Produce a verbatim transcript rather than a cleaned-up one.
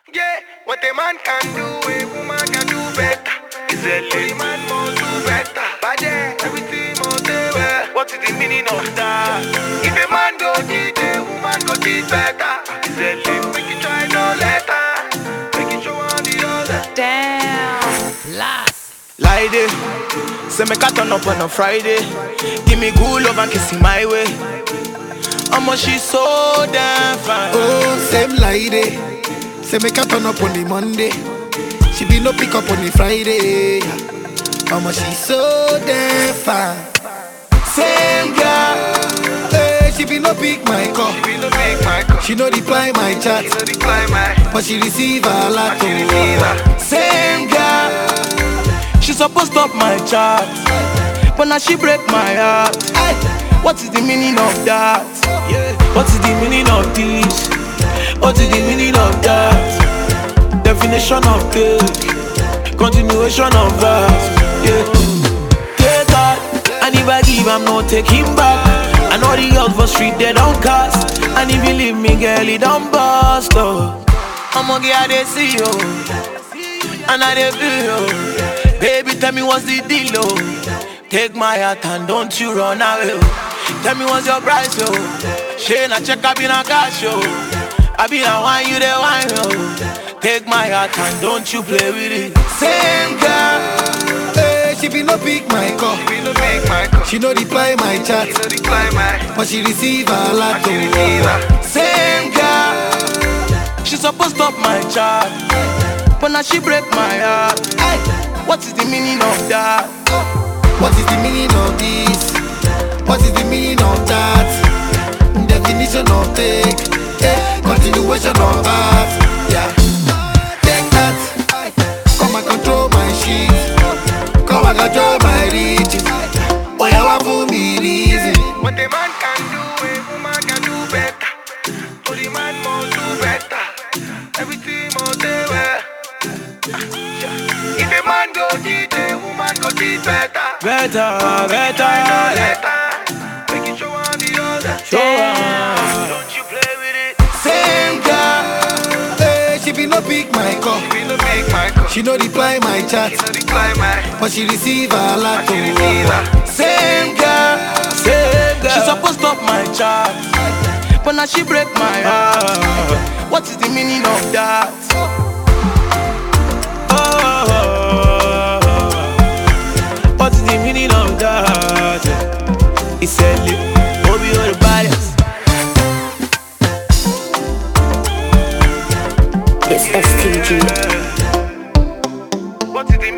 Yeah, what a man can do, a woman can do better. Is a lady man must do better. But yeah, everything must do well. What is the meaning of that? If a man go cheat, a woman go cheat better. Is a lady, make it try no letter. Make it show on the other. Damn, last. Lady, say me cat turn up on a Friday. Give me good love and kiss in my way. I'ma she so damn fine. Oh, same lady. Say me can turn up on the Monday. She be no pick up on the Friday. Mama, she so damn fine. Same girl. Hey, she be no pick my call. She be no pick my call. She no reply my chat. She no reply my. But she receive a lot. But she receive a. Same girl. She supposed stop my chat, but now she break my heart. What is the meaning of that? What is the meaning of this? What is the meaning of that? Definition of cake, continuation of verse. Yeah. Take God, and if I give, I'm not taking back. I know the girls for street they don't cast, and if you leave me, girl, it don't bust. Oh, I'ma get how they see you, and I they feel you. Baby, tell me what's the deal, oh. Take my heart and don't you run away. Tell me what's your price, yo. Shane, I check, I been a cash, yo. I been a wine, you the wine, yo. Take my heart and don't you play with it. Same girl. Hey, she be no pick my call. She be no pick my call. She no reply my chat. She no reply my. But she receive a lot. But she receive a. Same girl. She supposed stop my chat, but now she break my heart. What is the meaning of that? What is the meaning of this? What is the meaning of that? Definition of take, yeah. Continuation of that, yeah. Take that. Come and control my shit. Come and control my riches. Boy, I want for me reason. What a man can do, a woman can do better. So the man must do better. Everything must do well. If a man go cheat, a woman go cheat better. Better, better, better. Make it show on the other. Show on. Don't you play with it. Same girl. Hey, she be no pick my call. She be no pick my call. She no reply my chat. She no reply my. But she receive a lot. But she receive a. Same girl. Same girl. She supposed stop my chat, but now she break my heart. What is the meaning of that? Oh, what is the meaning of that? It's a lip, Obi or the bias. It's S T G. What is the